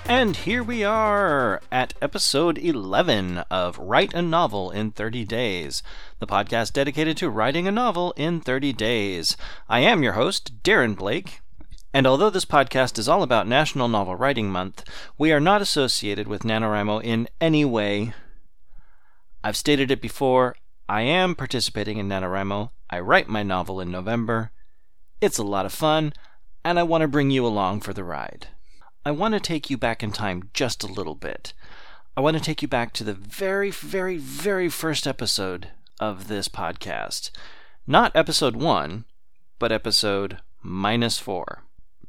And here we are at episode 11 of Write a Novel in 30 Days, the podcast dedicated to writing a novel in 30 days. I am your host, Darren Blake, and although this podcast is all about National Novel Writing Month, we are not associated with NaNoWriMo in any way. I've stated it before, I am participating in NaNoWriMo. I write my novel in November. It's a lot of fun, and I want to bring you along for the ride. I want to take you back in time just a little bit. I want to take you back to the very first episode of this podcast. Not episode 1, but episode -4.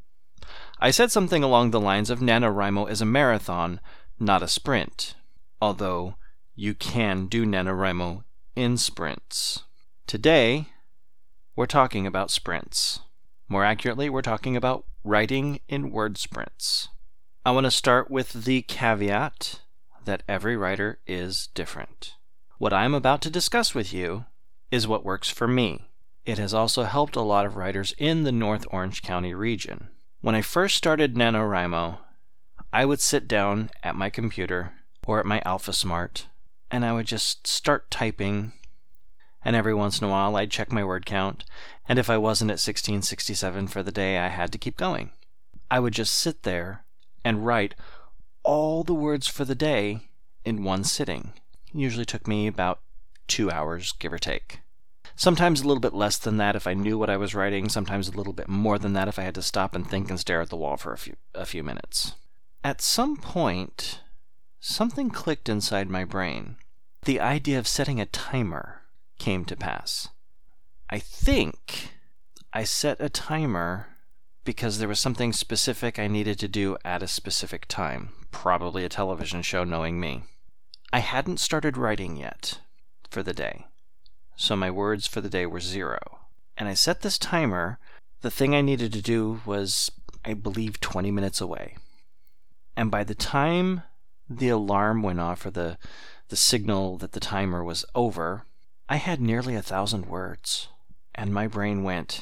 I said something along the lines of NaNoWriMo is a marathon, not a sprint. Although, you can do NaNoWriMo in sprints. Today, we're talking about sprints. More accurately, we're talking about writing in word sprints. I want to start with the caveat that every writer is different. What I'm about to discuss with you is what works for me. It has also helped a lot of writers in the North Orange County region. When I first started NaNoWriMo, I would sit down at my computer or at my AlphaSmart, and I would just start typing, and every once in a while I'd check my word count, and if I wasn't at 1667 for the day, I had to keep going. I would just sit there and write all the words for the day in one sitting. It usually took me about 2 hours, give or take. Sometimes a little bit less than that if I knew what I was writing, sometimes a little bit more than that if I had to stop and think and stare at the wall for a few minutes. At some point, something clicked inside my brain. The idea of setting a timer came to pass. I think I set a timer because there was something specific I needed to do at a specific time, probably a television show, knowing me. I hadn't started writing yet for the day, so my words for the day were 0. And I set this timer. The thing I needed to do was, I believe, 20 minutes away. And by the time the alarm went off, or the signal that the timer was over, I had nearly 1,000 words. And my brain went,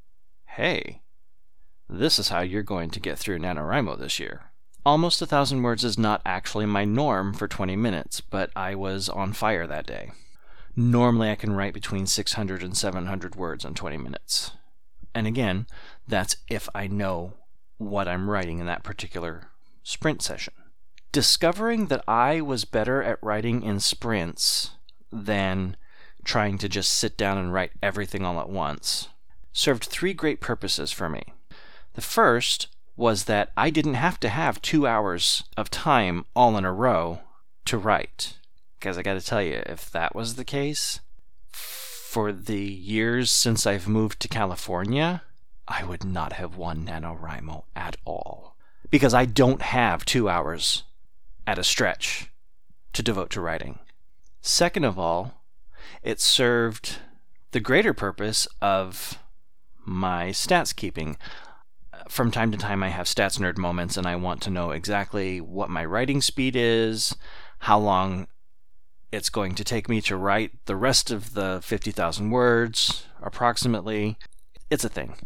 hey, this is how you're going to get through NaNoWriMo this year. Almost 1,000 words is not actually my norm for 20 minutes, but I was on fire that day. Normally I can write between 600 and 700 words in 20 minutes. And again, that's if I know what I'm writing in that particular sprint session. Discovering that I was better at writing in sprints than trying to just sit down and write everything all at once served 3 great purposes for me. The first was that I didn't have to have 2 hours of time all in a row to write. Because I gotta tell you, if that was the case, for the years since I've moved to California, I would not have won NaNoWriMo at all. Because I don't have 2 hours at a stretch to devote to writing. Second of all, it served the greater purpose of my stats keeping. From time to time I have stats nerd moments and I want to know exactly what my writing speed is, how long it's going to take me to write the rest of the 50,000 words, approximately. It's a thing.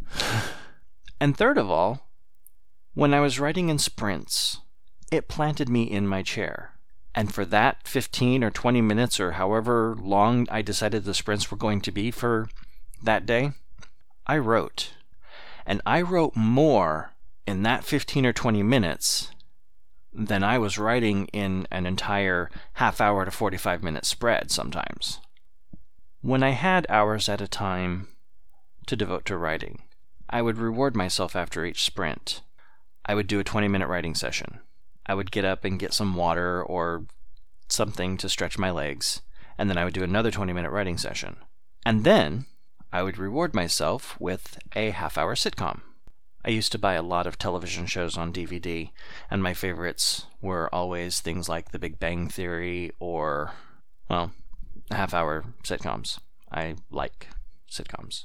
And third of all, when I was writing in sprints, it planted me in my chair. And for that 15 or 20 minutes or however long I decided the sprints were going to be for that day, I wrote. And I wrote more in that 15 or 20 minutes than I was writing in an entire half-hour to 45-minute spread sometimes. When I had hours at a time to devote to writing, I would reward myself after each sprint. I would do a 20-minute writing session. I would get up and get some water or something to stretch my legs, and then I would do another 20-minute writing session. And then I would reward myself with a half-hour sitcom. I used to buy a lot of television shows on DVD, and my favorites were always things like The Big Bang Theory or, well, half-hour sitcoms. I like sitcoms.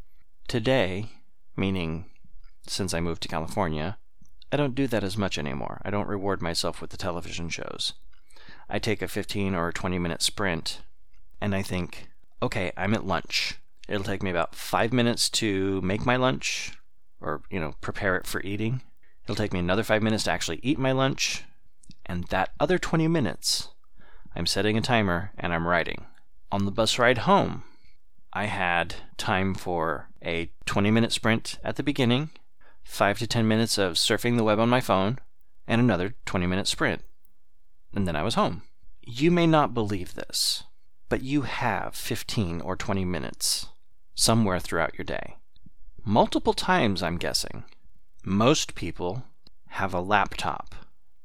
Today, meaning since I moved to California, I don't do that as much anymore. I don't reward myself with the television shows. I take a 15 or 20-minute sprint, and I think, okay, I'm at lunch. It'll take me about 5 minutes to make my lunch, or, prepare it for eating. It'll It'll take me another 5 minutes to actually eat my lunch, and that other 20 minutes, I'm setting a timer and I'm writing. On the bus ride home, I had time for a 20-minute sprint at the beginning, 5 to 10 minutes of surfing the web on my phone, and another 20-minute sprint. And then I was home. You may not believe this, but you have 15 or 20 minutes somewhere throughout your day. Multiple times, I'm guessing. Most people have a laptop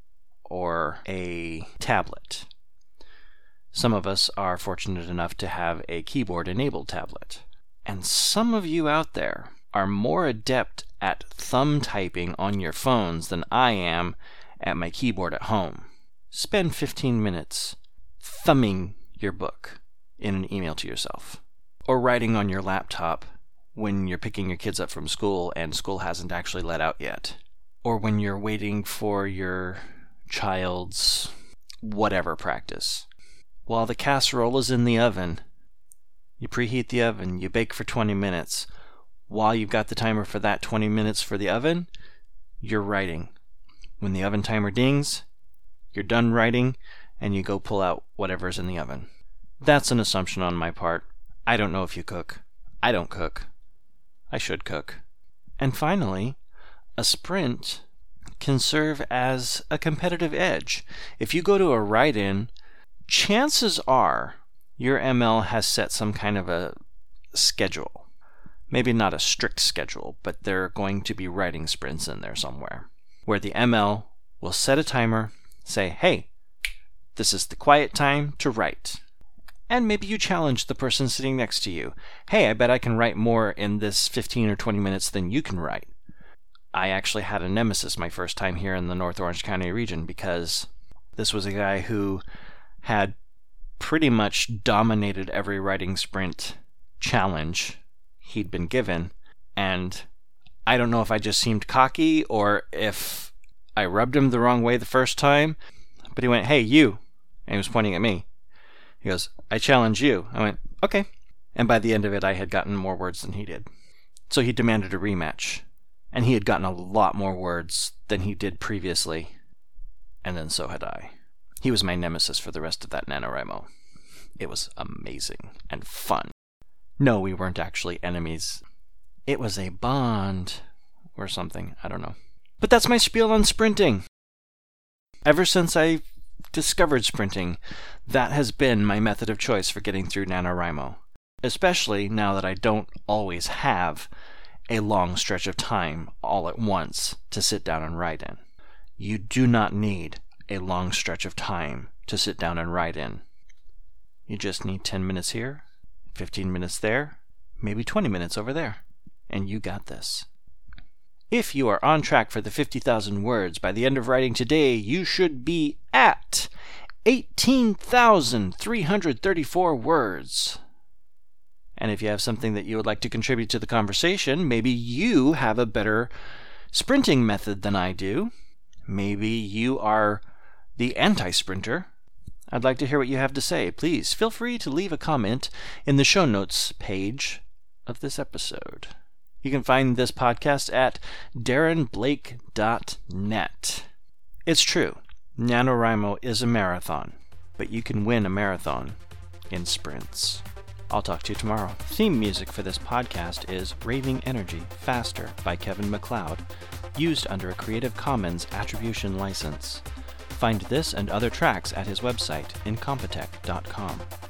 or a tablet. Some of us are fortunate enough to have a keyboard-enabled tablet. And some of you out there are more adept at thumb typing on your phones than I am at my keyboard at home. Spend 15 minutes thumbing your book in an email to yourself, or writing on your laptop when you're picking your kids up from school and school hasn't actually let out yet, or when you're waiting for your child's whatever practice. While the casserole is in the oven, you preheat the oven, you bake for 20 minutes. While you've got the timer for that 20 minutes for the oven, you're writing. When the oven timer dings, you're done writing, and you go pull out whatever's in the oven. That's an assumption on my part. I don't know if you cook. I don't cook. I should cook. And finally, a sprint can serve as a competitive edge. If you go to a write-in, chances are your ML has set some kind of a schedule. Maybe not a strict schedule, but there are going to be writing sprints in there somewhere, where the ML will set a timer, say, hey, this is the quiet time to write. And maybe you challenge the person sitting next to you. Hey, I bet I can write more in this 15 or 20 minutes than you can write. I actually had a nemesis my first time here in the North Orange County region, because this was a guy who had pretty much dominated every writing sprint challenge he'd been given, and I don't know if I just seemed cocky or if I rubbed him the wrong way the first time, but he went, hey, you, and he was pointing at me. He goes, I challenge you. I went, okay. And by the end of it, I had gotten more words than he did. So he demanded a rematch, and he had gotten a lot more words than he did previously, and then so had I. He was my nemesis for the rest of that NaNoWriMo. It was amazing and fun. No, we weren't actually enemies. It was a bond or something. I don't know. But that's my spiel on sprinting. Ever since I discovered sprinting, that has been my method of choice for getting through NaNoWriMo. Especially now that I don't always have a long stretch of time all at once to sit down and write in. You do not need a long stretch of time to sit down and write in. You just need 10 minutes here, 15 minutes there, maybe 20 minutes over there, and you got this. If you are on track for the 50,000 words by the end of writing today, you should be at 18,334 words. And if you have something that you would like to contribute to the conversation, maybe you have a better sprinting method than I do. Maybe you are the anti-sprinter. I'd like to hear what you have to say. Please feel free to leave a comment in the show notes page of this episode. You can find this podcast at darrenblake.net. It's true, NaNoWriMo is a marathon, but you can win a marathon in sprints. I'll talk to you tomorrow. Theme music for this podcast is Raving Energy Faster by Kevin MacLeod, used under a Creative Commons Attribution license. Find this and other tracks at his website, incompetech.com.